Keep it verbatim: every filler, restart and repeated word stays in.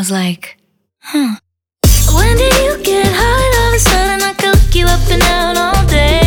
was like, huh. When did you get high all of a sudden? I could look you up and down all day.